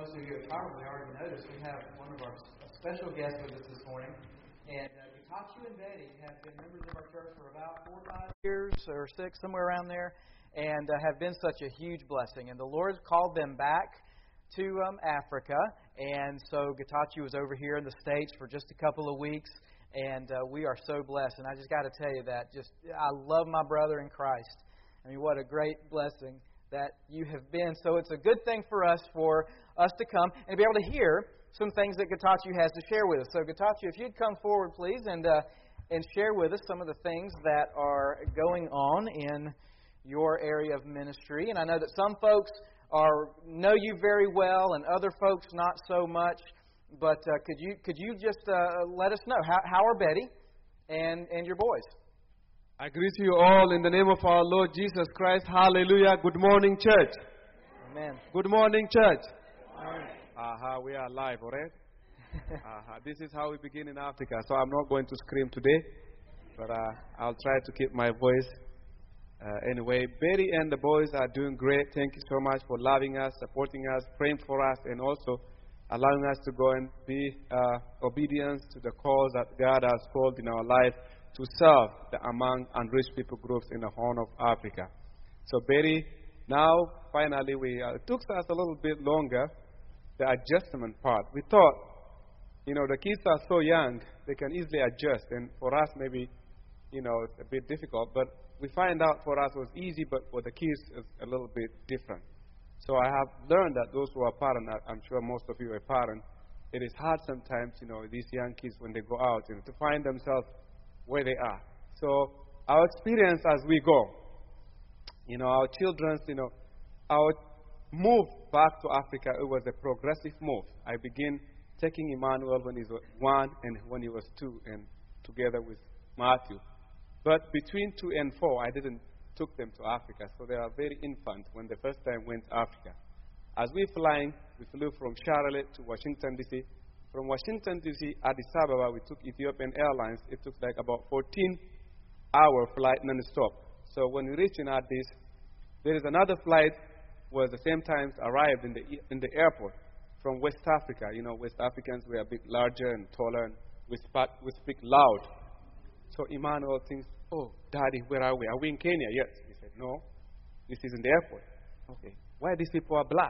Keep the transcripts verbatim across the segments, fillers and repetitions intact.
most of you have probably already noticed, we have one of our special guests with us this morning. And uh, Getachew and Betty have been members of our church for about four or five years or six, somewhere around there, and uh, have been such a huge blessing. And the Lord called them back to um, Africa, and so Getachew was over here in the States for just a couple of weeks, and uh, we are so blessed. And I just got to tell you that just I love my brother in Christ. I mean, what a great blessing that you have been. So it's a good thing for us for us to come and be able to hear some things that Getachew has to share with us. So Getachew, if you'd come forward, please, and uh, and share with us some of the things that are going on in your area of ministry. And I know that some folks are know you very well, and other folks not so much. But uh, could you could you just uh, let us know how how are Betty and and your boys? I greet you all in the name of our Lord Jesus Christ. Hallelujah. Good morning, church. Amen. Good morning, church. Amen. Aha, we are live, all right? Aha, this is how we begin in Africa. So I'm not going to scream today, but uh, I'll try to keep my voice. Uh, anyway, Betty and the boys are doing great. Thank you so much for loving us, supporting us, praying for us, and also allowing us to go and be uh, obedient to the cause that God has called in our life to serve the among unreached people groups in the Horn of Africa. So Betty, now finally we uh, it took us a little bit longer, the adjustment part. We thought, you know, the kids are so young, they can easily adjust, and for us maybe, you know, it's a bit difficult, but we find out for us it was easy, but for the kids it's a little bit different. So I have learned that those who are parents, I'm sure most of you are parents, it is hard sometimes, you know, these young kids when they go out, you know, to find themselves where they are. So our experience as we go, you know, our children's, you know, our move back to Africa, it was a progressive move. I began taking Emmanuel when he was one and when he was two, and together with Matthew. But between two and four, I didn't took them to Africa, so they are very infant when the first time went to Africa. As we flying, we flew from Charlotte to Washington, D C From Washington, D C, Addis Ababa, we took Ethiopian Airlines. It took like about fourteen hour flight non-stop. So when we reached in Addis, there is another flight where the same times arrived in the in the airport from West Africa. You know, West Africans were a bit larger and taller, and we, spat, we speak loud. So Emmanuel thinks, oh, Daddy, where are we? Are we in Kenya? Yes. He said, no, this is in the airport. Okay. Why these people are black?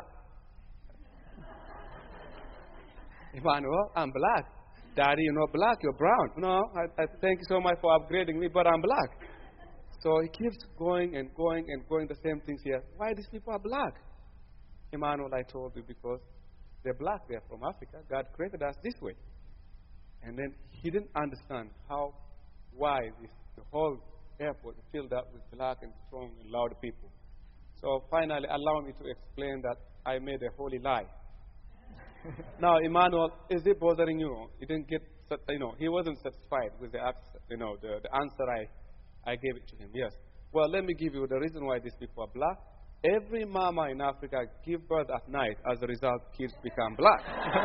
Emmanuel, I'm black. Daddy, you're not black, you're brown. No, I, I thank you so much for upgrading me, but I'm black. So he keeps going and going and going the same things here. Why these people are black? Emmanuel, I told you, because they're black, they're from Africa. God created us this way. And then he didn't understand how, why this, the whole airport is filled up with black and strong and loud people. So finally, allow me to explain that I made a holy lie. Now, Emmanuel, is it bothering you? He didn't get, you know, he wasn't satisfied with the, you know, the, the answer I, I gave it to him. Yes. Well, let me give you the reason why these people are black. Every mama in Africa gives birth at night. As a result, kids become black.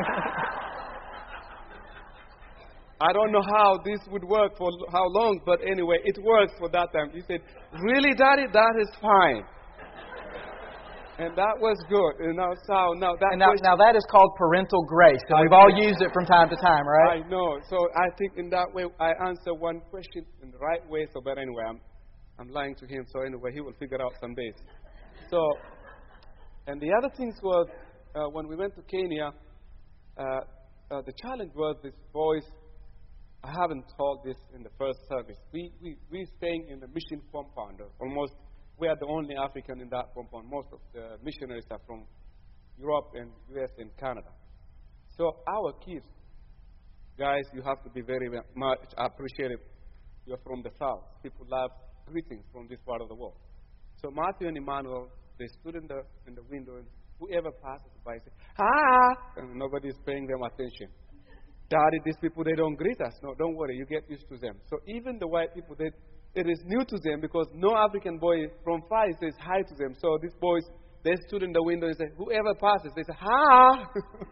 I don't know how this would work for how long, but anyway, it works for that time. He said, really, Daddy? That is fine. And that was good. You know, so now that and now, now that is called parental grace, and we've all used it from time to time, right? I know. So I think in that way I answer one question in the right way. So, but anyway, I'm I'm lying to him. So anyway, he will figure out some days. So, and the other things was uh, when we went to Kenya, uh, uh, the challenge was these boys. I haven't told this in the first service. We we we staying in the mission compound. Almost, we are the only African in that compound. Most of the missionaries are from Europe and U S and Canada. So our kids, guys, you have to be very much appreciative. You're from the south. People love greetings from this part of the world. So Matthew and Emmanuel, they stood in the in the window, and whoever passes by said, "Ah!" and nobody is paying them attention. Daddy, these people, they don't greet us. No, don't worry, you get used to them. So even the white people, they, it is new to them because no African boy from far says hi to them. So these boys, they stood in the window and said, whoever passes, they say, ha!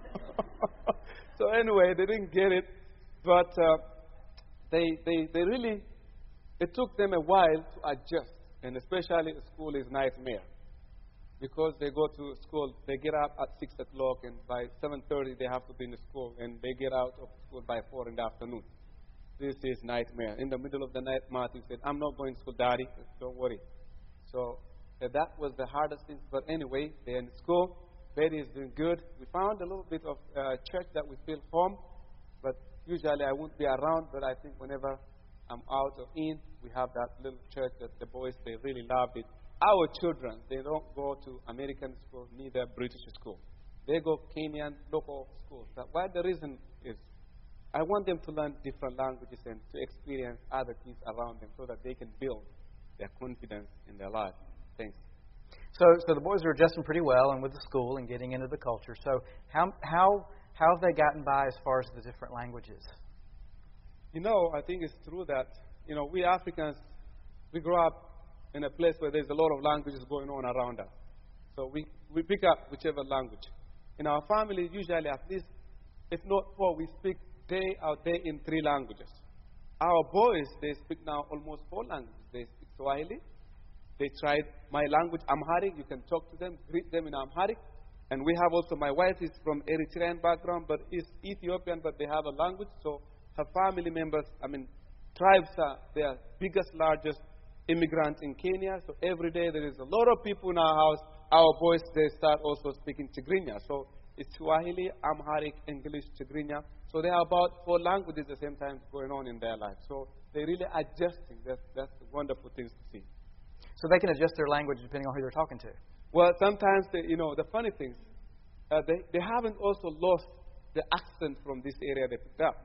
So anyway, they didn't get it. But uh, they, they, they really, it took them a while to adjust. And especially school is nightmare. because they go to school, they get up at six o'clock, and by seven thirty they have to be in the school, and they get out of school by four in the afternoon. This is nightmare. In the middle of the night, Matthew said, I'm not going to school, Daddy. Don't worry. So uh, that was the hardest thing. But anyway, they're in school. Betty is doing good. We found a little bit of uh, church that we feel home, but usually I won't be around, but I think whenever I'm out or in, we have that little church that the boys, they really love it. Our children, they don't go to American school, neither British school. They go Kenyan local schools. That why the reason is, I want them to learn different languages and to experience other things around them so that they can build their confidence in their life. Thanks. So, so the boys are adjusting pretty well and with the school and getting into the culture. So how, how, how have they gotten by as far as the different languages? You know, I think it's true that, you know, we Africans, we grow up in a place where there's a lot of languages going on around us. So we, we pick up whichever language. In our family, usually at least, if not four, we speak day out day in three languages. Our boys, they speak now almost four languages. They speak Swahili. They tried my language, Amharic. You can talk to them, greet them in Amharic. And we have also, my wife is from Eritrean background, but is Ethiopian, but they have a language. So her family members, I mean, tribes are their biggest, largest immigrants in Kenya. So every day there is a lot of people in our house. Our boys, they start also speaking Tigrinya. So it's Swahili, Amharic, English, Tigrinya. So they have about four languages at the same time going on in their life. So they're really adjusting. That's, that's the wonderful things to see. So they can adjust their language depending on who they're talking to. Well, sometimes, they, you know, the funny things, uh, they, they haven't also lost the accent from this area they picked up.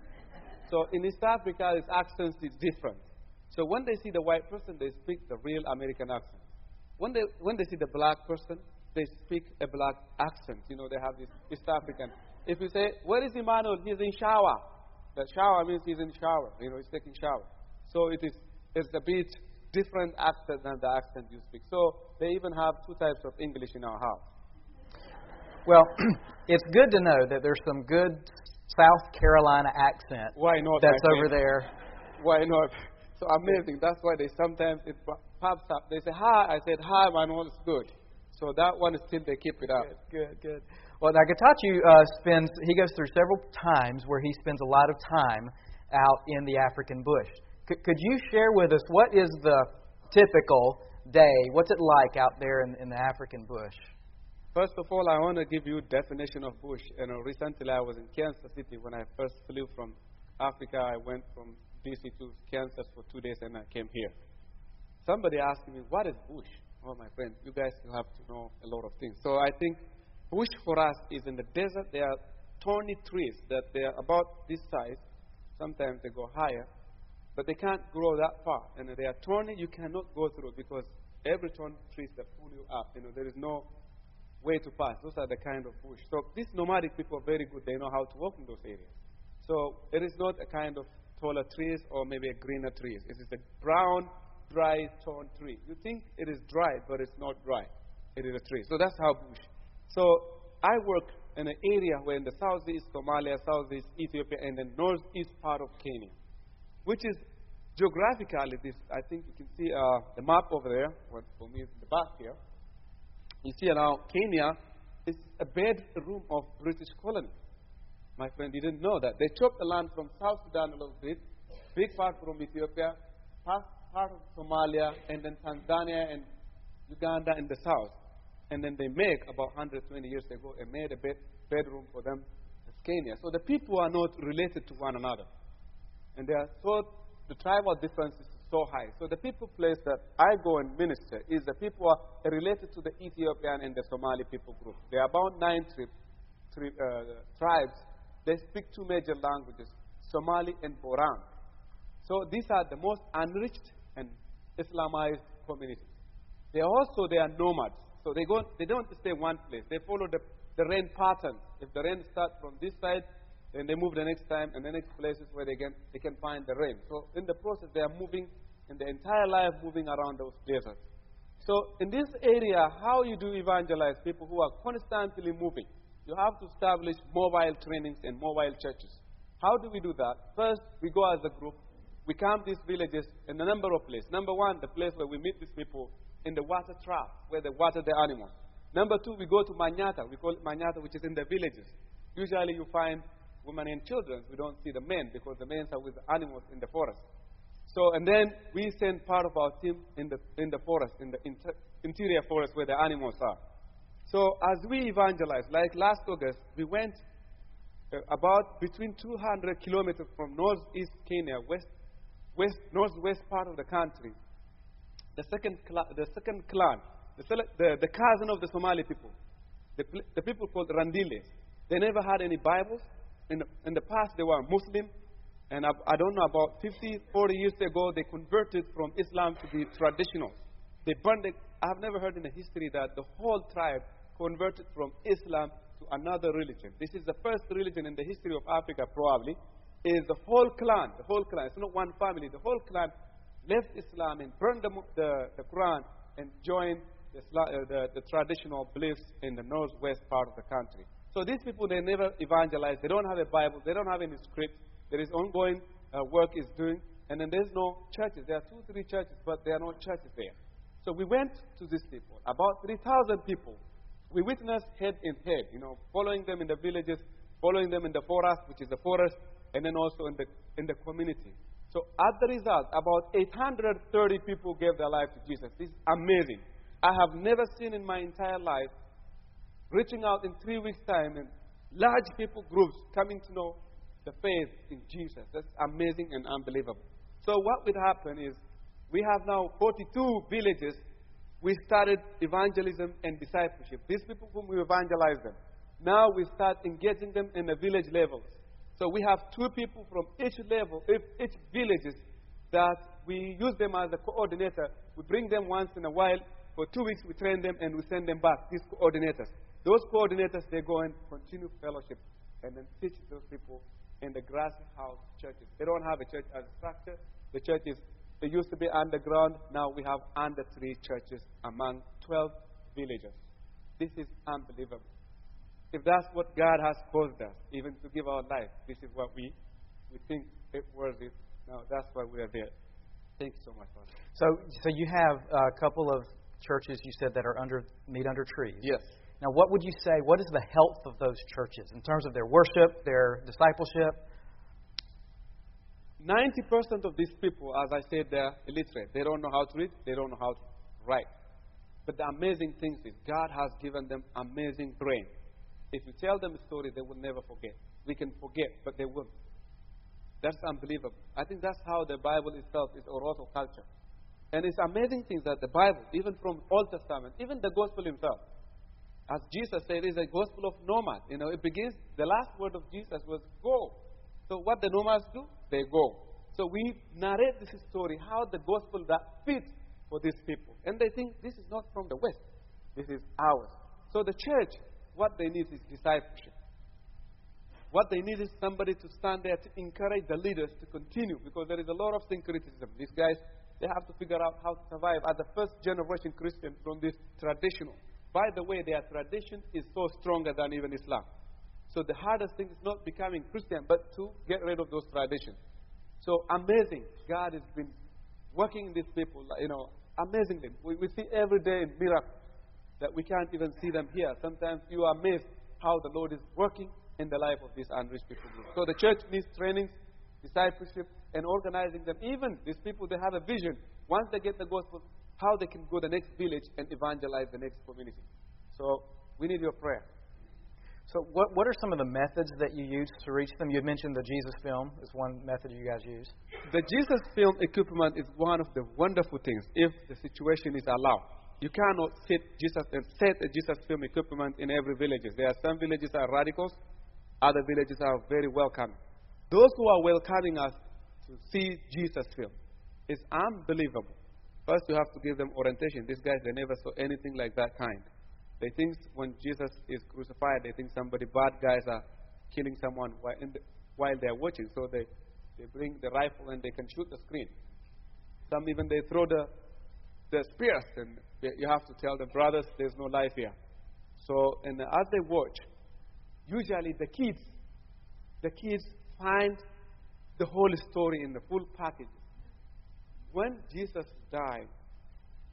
So in East Africa, this accent is different. So when they see the white person, they speak the real American accent. When they, when they see the black person, they speak a black accent. You know, they have this East African. If you say, where is Emmanuel? He's in shower. The shower means he's in shower. You know, he's taking shower. So it is it's a bit different accent than the accent you speak. So they even have two types of English in our house. Well, it's good to know that there's some good South Carolina accent. Why not? That's over there. Why not? So amazing. That's why they sometimes it pops up. They say, hi. I said, hi, Manuel, it's good. So that one is still, they keep it up. Good, good, good. Well, now Getachew uh, spends, he goes through several times where he spends a lot of time out in the African bush. C- could you share with us what is the typical day? What's it like out there in, in the African bush? First of all, I want to give you a definition of bush. You know, recently I was in Kansas City when I first flew from Africa. I went from D C to Kansas for two days and I came here. Somebody asked me, what is bush? Oh, my friend, you guys will have to know a lot of things. So I think bush for us is in the desert. There are thorny trees that they are about this size. Sometimes they go higher, but they can't grow that far. And they are thorny, you cannot go through because every thorny tree that pull you up. You know, there is no way to pass. Those are the kind of bush. So these nomadic people are very good. They know how to walk in those areas. So it is not a kind of taller trees or maybe a greener trees. It is a brown, dry, thorn tree. You think it is dry, but it's not dry. It is a tree. So that's how bush. So I work in an area where in the southeast Somalia, southeast Ethiopia, and the northeast part of Kenya, which is geographically, this, I think you can see uh, the map over there. What for me is in the back here. You see now Kenya is a bedroom of British colony. My friend, you didn't know that. They took the land from South Sudan a little bit, big part from Ethiopia, part, part of Somalia, and then Tanzania and Uganda in the south. And then they make, about one hundred twenty years ago, they made a bed, bedroom for them as Kenya. So the people are not related to one another. And they are so, the tribal difference is so high. So the people place that I go and minister is the people are related to the Ethiopian and the Somali people group. There are about nine tri- tri- uh, tribes. They speak two major languages, Somali and Boran. So these are the most enriched and Islamized communities. They are also, they are nomads. So they go, they don't stay one place. They follow the, the rain pattern. If the rain starts from this side, then they move the next time, and the next places where they can, they can find the rain. So in the process, they are moving, in the entire life, moving around those deserts. So in this area, how you do evangelize people who are constantly moving? You have to establish mobile trainings and mobile churches. How do we do that? First, we go as a group. We camp these villages in a number of places. Number one, the place where we meet these people in the water trough where they water the animals. Number two, we go to Manyata. We call it Manyata, which is in the villages. Usually you find women and children. We don't see the men because the men are with the animals in the forest. So, and then we send part of our team in the, in the forest, in the inter, interior forest where the animals are. So as we evangelize, like last August, we went uh, about between two hundred kilometers from northeast Kenya, west, west, northwest part of the country. The second, cl- the second clan, the, the, the cousin of the Somali people, the, the people called Randiles. They never had any Bibles. In the, in the past, they were Muslim. And I, I don't know, about fifty, forty years ago, they converted from Islam to be traditional. They burned it. I have never heard in the history that the whole tribe converted from Islam to another religion. This is the first religion in the history of Africa, probably, is the whole clan, the whole clan. It's not one family. The whole clan left Islam and burned the, the, the Quran and joined the, uh, the, the traditional beliefs in the northwest part of the country. So these people, they never evangelize. They don't have a Bible. They don't have any script. There is ongoing uh, work is doing. And then there's no churches. There are two, three churches, but there are no churches there. So we went to these people, about three thousand people. We witnessed head in head, you know, following them in the villages, following them in the forest, which is the forest, and then also in the, in the community. So as the result, about eight hundred thirty people gave their life to Jesus. This is amazing. I have never seen in my entire life reaching out in three weeks' time and large people groups coming to know the faith in Jesus. That's amazing and unbelievable. So what would happen is we have now forty-two villages. We started evangelism and discipleship. These people whom we evangelize them. Now we start engaging them in the village levels. So we have two people from each level, each villages, that we use them as a coordinator. We bring them once in a while. For two weeks we train them and we send them back, these coordinators. Those coordinators, they go and continue fellowship and then teach those people in the grassy house churches. They don't have a church as a structure. The church is, they used to be underground. Now we have under three churches among twelve villages. This is unbelievable. If that's what God has caused us, even to give our life, this is what we, we think it worth it. Now that's why we are there. Thank you so much, Pastor. So, so you have a couple of churches you said that are under meet under trees. Yes. Now, what would you say? What is the health of those churches in terms of their worship, their discipleship? Ninety percent of these people, as I said, they're illiterate. They don't know how to read. They don't know how to write. But the amazing thing is, God has given them amazing brain. If you tell them a story, they will never forget. We can forget, but they won't. That's unbelievable. I think that's how the Bible itself is oral culture. And it's amazing things that the Bible, even from Old Testament, even the gospel himself, as Jesus said, is a gospel of nomad. You know, it begins, the last word of Jesus was go. So what the nomads do, they go. So we narrate this story, how the gospel that fits for these people. And they think this is not from the West. This is ours. So the church, what they need is discipleship. What they need is somebody to stand there to encourage the leaders to continue, because there is a lot of syncretism. These guys, they have to figure out how to survive as a first generation Christian from this traditional. By the way, their tradition is so stronger than even Islam. So the hardest thing is not becoming Christian, but to get rid of those traditions. So amazing. God has been working in these people, you know, amazingly. We, we see every day miracles that we can't even see them here. Sometimes you are amazed how the Lord is working in the life of these unreached people groups. So the church needs training, discipleship, and organizing them. Even these people, they have a vision. Once they get the gospel, how they can go to the next village and evangelize the next community. So we need your prayer. So what what are some of the methods that you use to reach them? You had mentioned the Jesus film is one method you guys use. The Jesus film equipment is one of the wonderful things if the situation is allowed. You cannot set Jesus and set a Jesus film equipment in every village. There are some villages that are radicals, other villages are very welcoming. Those who are welcoming us to see Jesus film is unbelievable. First, you have to give them orientation. These guys, they never saw anything like that kind. They think when Jesus is crucified, they think somebody, bad guys are killing someone while, in the, while they're watching. So they, they bring the rifle and they can shoot the screen. Some even they throw the, the spears, and they, you have to tell them, brothers, there's no life here. So, and as they watch, usually the kids, the kids find the whole story in the full package. When Jesus died,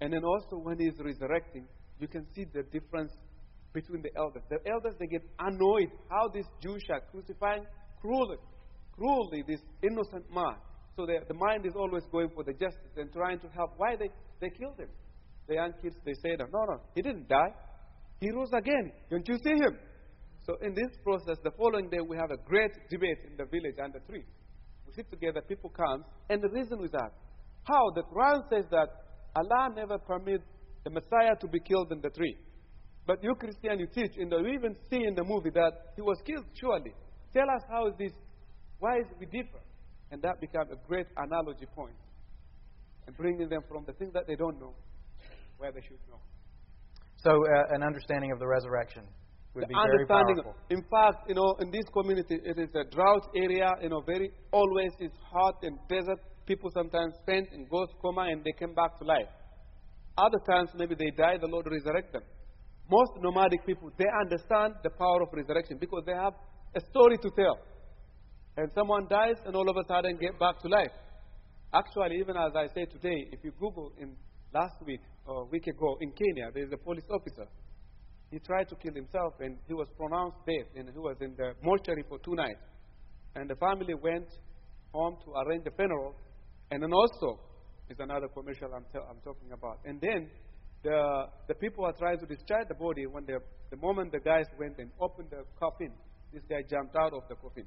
And then also when he's resurrecting, you can see the difference between the elders. The elders, they get annoyed how these Jews are crucifying cruelly, cruelly this innocent man. So the, the mind is always going for the justice and trying to help. Why they, they killed him? The young kids, they say, no, no, he didn't die. He rose again. Don't you see him? So in this process, the following day, we have a great debate in the village under tree. We sit together, people come, and the reason is that how the Quran says that Allah never permit the Messiah to be killed in the tree. But you Christian, you teach, and we even see in the movie that he was killed, surely. Tell us how is this, why is we differ? And that becomes a great analogy point. And bringing them from the things that they don't know, where they should know. So uh, an understanding of the resurrection would the be very powerful. In fact, you know, in this community, it is a drought area, you know, very, always it's hot and desert. People sometimes faint and go to coma and they come back to life. Other times, maybe they die, the Lord resurrect them. Most nomadic people, they understand the power of resurrection because they have a story to tell. And someone dies and all of a sudden get back to life. Actually, even as I say today, if you Google in last week or a week ago in Kenya, there is a police officer. He tried to kill himself and he was pronounced dead and he was in the mortuary for two nights. And the family went home to arrange the funeral. And then also, is another commercial I'm, I'm talking about. And then the the people are trying to discharge the body. When the the moment the guys went and opened the coffin, this guy jumped out of the coffin.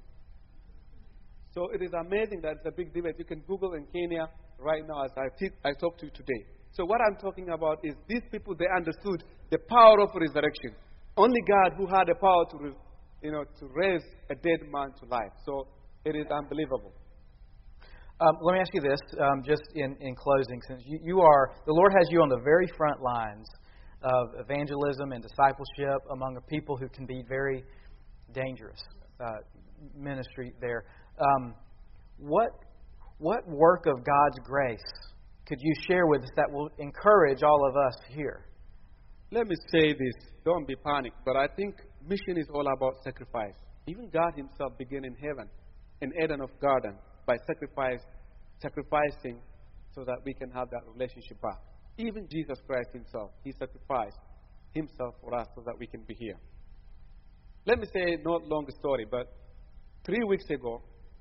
So it is amazing that it's a big debate. You can Google in Kenya right now as I, te- I talk to you today. So what I'm talking about is these people, they understood the power of resurrection. Only God who had the power to, re- you know, to raise a dead man to life. So it is unbelievable. Um, let me ask you this, um, just in, in closing, since you, you are, the Lord has you on the very front lines of evangelism and discipleship among a people who can be very dangerous uh, ministry there. Um, what what work of God's grace could you share with us that will encourage all of us here? Let me say this. Don't be panicked. But I think mission is all about sacrifice. Even God himself began in heaven, in Eden of Garden, by sacrifice, sacrificing so that we can have that relationship back. Even Jesus Christ himself, he sacrificed himself for us so that we can be here. Let me say, not long story, but three weeks ago,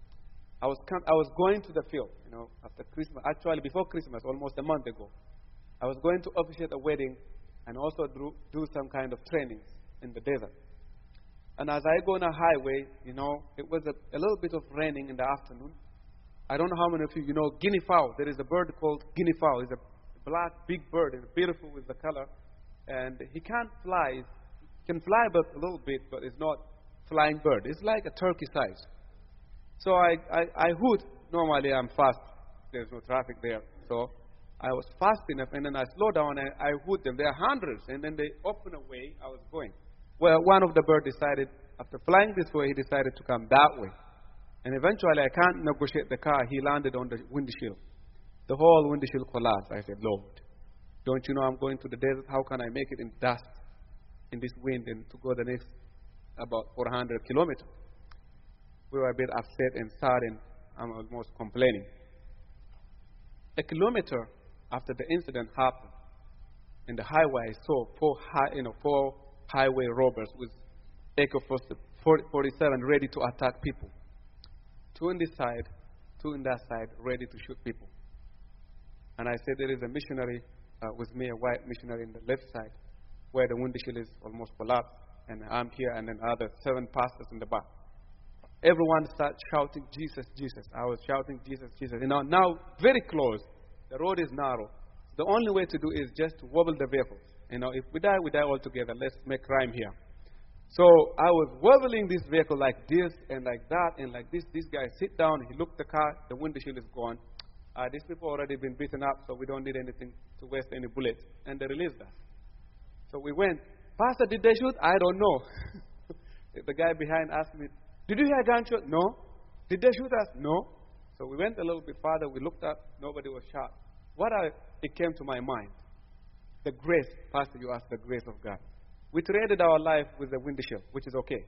I was I was going to the field, you know, after Christmas. Actually, before Christmas, almost a month ago, I was going to officiate a wedding and also do, do some kind of trainings in the desert. And as I go on a highway, you know, it was a, a little bit of raining in the afternoon. I don't know how many of you, you know, guinea fowl. There is a bird called guinea fowl. It's a black, big bird, and beautiful with the color. And he can't fly. He can fly but a little bit, but it's not flying bird. It's like a turkey size. So I, I, I hoot. Normally I'm fast. There's no traffic there. So I was fast enough, and then I slow down and I hoot them. There are hundreds, and then they open a way. I was going. Well, one of the birds decided, after flying this way, he decided to come that way. And eventually, I can't negotiate the car. He landed on the windshield. The whole windshield collapsed. I said, Lord, don't you know I'm going to the desert? How can I make it in dust, in this wind, and to go the next about four hundred kilometers? We were a bit upset and sad, and I'm almost complaining. A kilometer after the incident happened, in the highway, I saw four, high, you know, four highway robbers with A K forty-seven ready to attack people. Two on this side, two on that side, ready to shoot people. And I said, there is a missionary uh, with me, a white missionary in the left side, where the windshield is almost collapsed, and I'm here, and then other seven pastors in the back. Everyone started shouting, Jesus, Jesus. I was shouting, Jesus, Jesus. You know, now very close. The road is narrow. The only way to do is just to wobble the vehicles. You know, if we die, we die all together. Let's make rhyme here. So I was wobbling this vehicle like this and like that and like this. This guy sit down. He looked at the car. The windshield is gone. Uh, these people already been beaten up, so we don't need anything to waste any bullets. And they released us. So we went. Pastor, did they shoot? I don't know. The guy behind asked me, did you hear a gunshot? No. Did they shoot us? No. So we went a little bit farther. We looked up. Nobody was shot. What I, it came to my mind, the grace. Pastor, you asked the grace of God. We traded our life with the windshield, which is okay.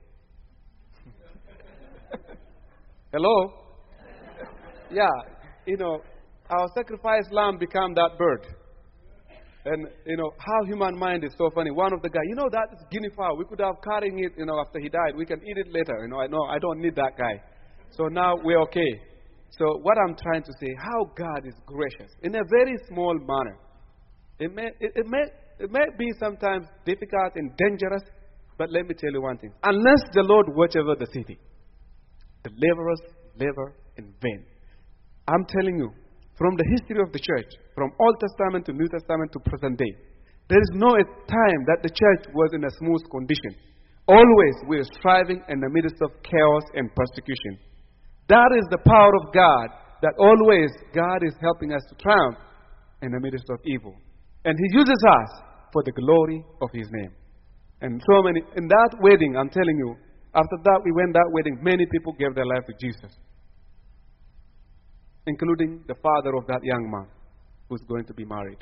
Hello? Yeah. You know, our sacrificed lamb became that bird. And, you know, how human mind is so funny. One of the guys, you know, that is guinea fowl. We could have carrying it, you know, after he died. We can eat it later. You know, I know I don't need that guy. So now we're okay. So what I'm trying to say, how God is gracious in a very small manner. It may, it, it may, it may be sometimes difficult and dangerous, but let me tell you one thing. Unless the Lord watch over the city, the laborers labor in vain. I'm telling you, from the history of the church, from Old Testament to New Testament to present day, there is no time that the church was in a smooth condition. Always we are striving in the midst of chaos and persecution. That is the power of God, that always God is helping us to triumph in the midst of evil. And He uses us for the glory of His name. And so many, in that wedding, I'm telling you, after that we went that wedding, many people gave their life to Jesus, including the father of that young man who's going to be married.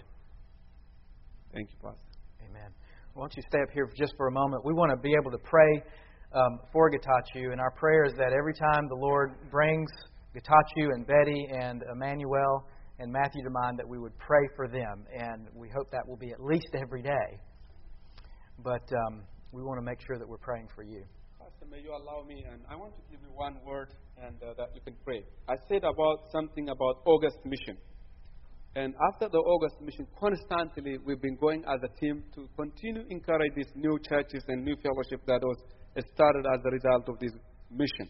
Thank you, Pastor. Amen. Why don't you stay up here just for a moment? We want to be able to pray um, for Getachew, and our prayer is that every time the Lord brings Getachew and Betty and Emmanuel and Matthew to mind, that we would pray for them, and we hope that will be at least every day. But um, we want to make sure that we're praying for you. Pastor, may you allow me, and I want to give you one word and uh, that you can pray. I said about something about August mission. And after the August mission, constantly we've been going as a team to continue encourage these new churches and new fellowship that was started as a result of this mission.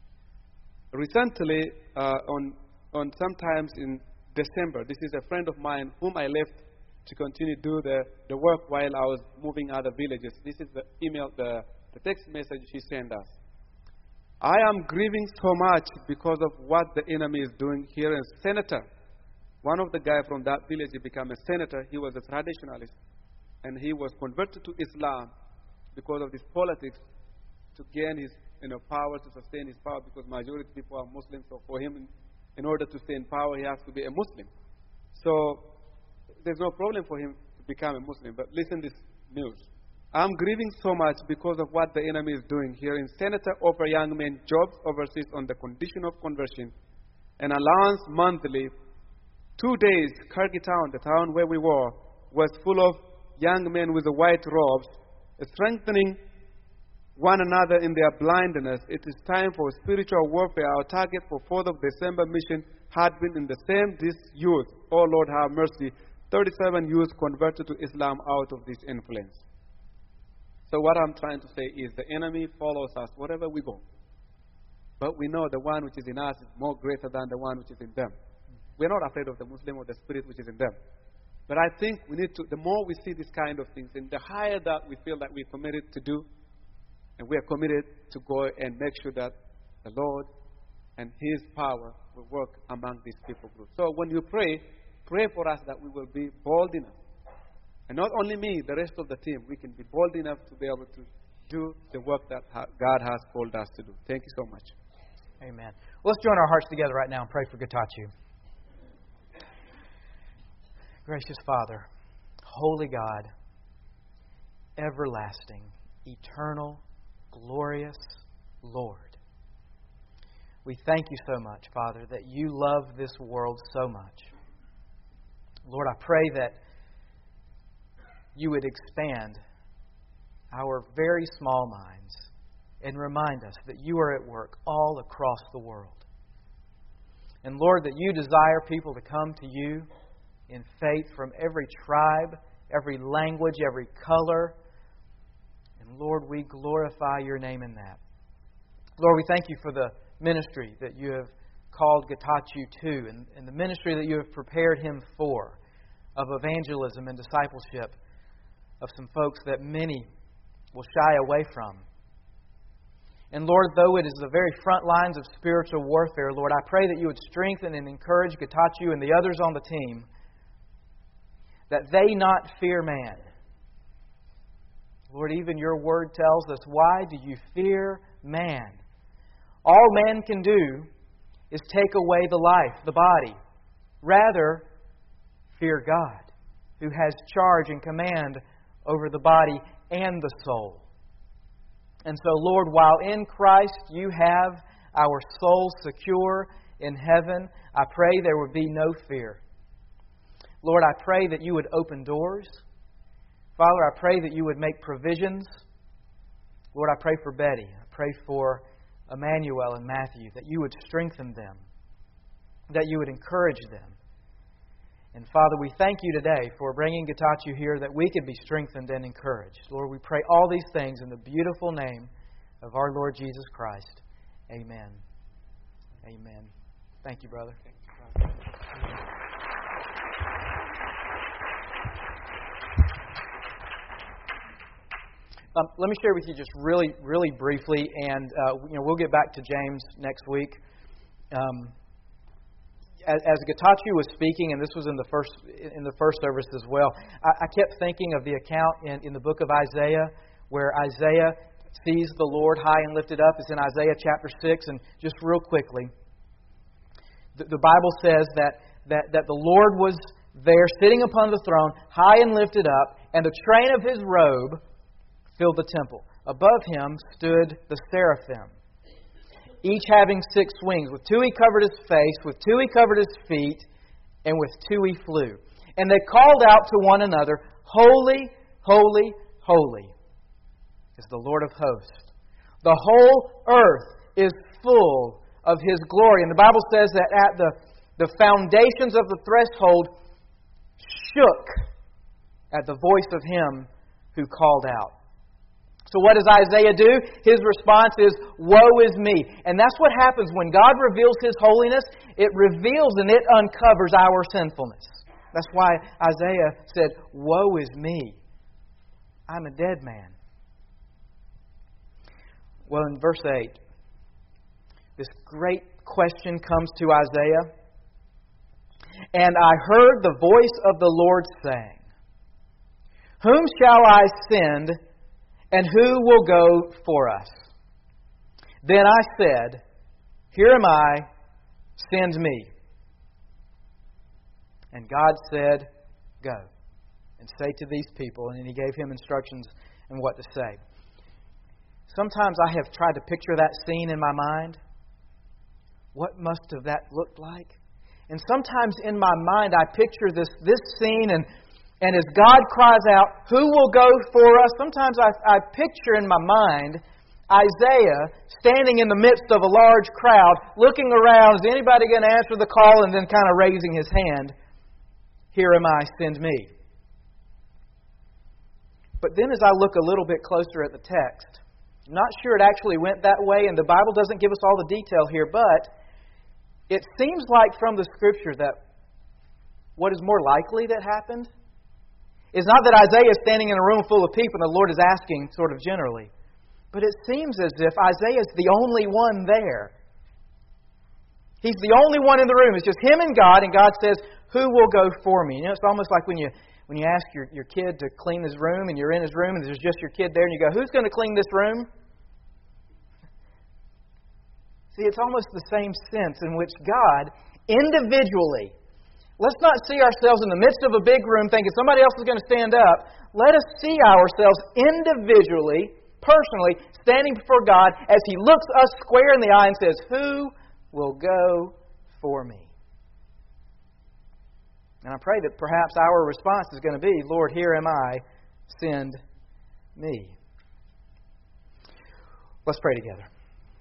Recently, uh, on on sometimes in December, this is a friend of mine whom I left to continue do the, the work while I was moving other villages. This is the email, the, the text message she sent us. I am grieving so much because of what the enemy is doing here as senator. One of the guys from that village, he became a senator. He was a traditionalist. And he was converted to Islam because of this politics to gain his you know, power, to sustain his power, because majority of people are Muslims. So for him, in, in order to stay in power, he has to be a Muslim. So there's no problem for him to become a Muslim. But listen to this news. I'm grieving so much because of what the enemy is doing here. In Senator offer young men jobs overseas on the condition of conversion, and allowance monthly. Two days, Kyrgyz town, the town where we were, was full of young men with the white robes, strengthening one another in their blindness. It is time for spiritual warfare. Our target for fourth of December mission had been in the same this youth. Oh Lord, have mercy. thirty-seven youths converted to Islam out of this influence. So what I'm trying to say is the enemy follows us wherever we go. But we know the one which is in us is more greater than the one which is in them. We're not afraid of the Muslim or the spirit which is in them. But I think we need to, the more we see these kind of things, and the higher that we feel that we're committed to do, and we are committed to go and make sure that the Lord and His power will work among these people groups. So when you pray, pray for us that we will be bold enough. And not only me, the rest of the team, we can be bold enough to be able to do the work that God has called us to do. Thank you so much. Amen. Well, let's join our hearts together right now and pray for Getachew. Gracious Father, holy God, everlasting, eternal, glorious Lord, we thank you so much, Father, that you love this world so much. Lord, I pray that you would expand our very small minds and remind us that you are at work all across the world. And Lord, that you desire people to come to you in faith from every tribe, every language, every color. And Lord, we glorify your name in that. Lord, we thank you for the ministry that you have called Getachew to, and, and the ministry that you have prepared him for, of evangelism and discipleship of some folks that many will shy away from. And Lord, though it is the very front lines of spiritual warfare, Lord, I pray that you would strengthen and encourage Getachew and the others on the team, that they not fear man. Lord, even your word tells us, why do you fear man? All man can do is take away the life, the body. Rather, fear God, who has charge and command over the body and the soul. And so, Lord, while in Christ you have our souls secure in heaven, I pray there would be no fear. Lord, I pray that You would open doors. Father, I pray that You would make provisions. Lord, I pray for Betty. I pray for Emmanuel and Matthew, that You would strengthen them, that You would encourage them. And Father, we thank You today for bringing Getachew here, that we could be strengthened and encouraged. Lord, we pray all these things in the beautiful name of our Lord Jesus Christ. Amen. Amen. Thank you, brother. Thank you, brother. Um, let me share with you just really, really briefly, and uh, you know we'll get back to James next week. Um, as, as Getachew was speaking, and this was in the first in the first service as well, I, I kept thinking of the account in, in the book of Isaiah, where Isaiah sees the Lord high and lifted up. It's in Isaiah chapter six, and just real quickly, the, the Bible says that, that that the Lord was there, sitting upon the throne, high and lifted up, and the train of His robe filled the temple. Above Him stood the seraphim, each having six wings. With two He covered His face, with two He covered His feet, and with two He flew. And they called out to one another, Holy, holy, holy is the Lord of hosts. The whole earth is full of His glory. And the Bible says that at the, the foundations of the threshold shook at the voice of Him who called out. So what does Isaiah do? His response is, Woe is me. And that's what happens when God reveals His holiness. It reveals and it uncovers our sinfulness. That's why Isaiah said, Woe is me. I'm a dead man. Well, in verse eight, this great question comes to Isaiah. And I heard the voice of the Lord saying, Whom shall I send, and who will go for us? Then I said, Here am I, send me. And God said, Go, and say to these people. And then He gave him instructions on what to say. Sometimes I have tried to picture that scene in my mind. What must have that looked like? And sometimes in my mind I picture this, this scene, and And as God cries out, Who will go for us? Sometimes I, I picture in my mind Isaiah standing in the midst of a large crowd, looking around, is anybody going to answer the call? And then kind of raising his hand, Here am I, send me. But then as I look a little bit closer at the text, I'm not sure it actually went that way, and the Bible doesn't give us all the detail here, but it seems like from the Scripture that what is more likely that happened it's not that Isaiah is standing in a room full of people and the Lord is asking sort of generally. But it seems as if Isaiah is the only one there. He's the only one in the room. It's just him and God, and God says, Who will go for me? You know, it's almost like when you when you ask your, your kid to clean his room, and you're in his room, and there's just your kid there, and you go, Who's going to clean this room? See, it's almost the same sense in which God, individually, let's not see ourselves in the midst of a big room thinking somebody else is going to stand up. Let us see ourselves individually, personally, standing before God as He looks us square in the eye and says, Who will go for me? And I pray that perhaps our response is going to be, Lord, here am I, send me. Let's pray together.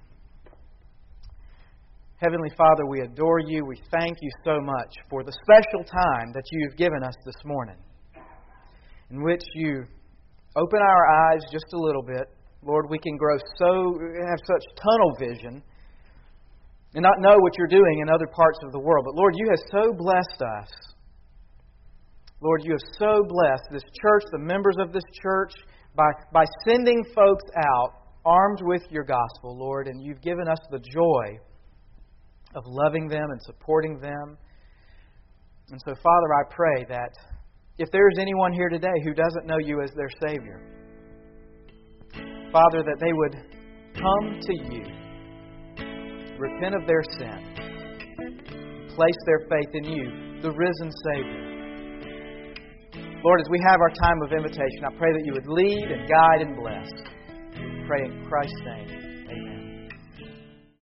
Heavenly Father, we adore You. We thank You so much for the special time that You've given us this morning, in which You open our eyes just a little bit. Lord, we can grow so, have such tunnel vision and not know what You're doing in other parts of the world. But Lord, You have so blessed us. Lord, You have so blessed this church, the members of this church, by, by sending folks out armed with Your gospel, Lord, and You've given us the joy of loving them and supporting them. And so, Father, I pray that if there is anyone here today who doesn't know You as their Savior, Father, that they would come to You, repent of their sin, place their faith in You, the risen Savior. Lord, as we have our time of invitation, I pray that You would lead and guide and bless. We pray in Christ's name.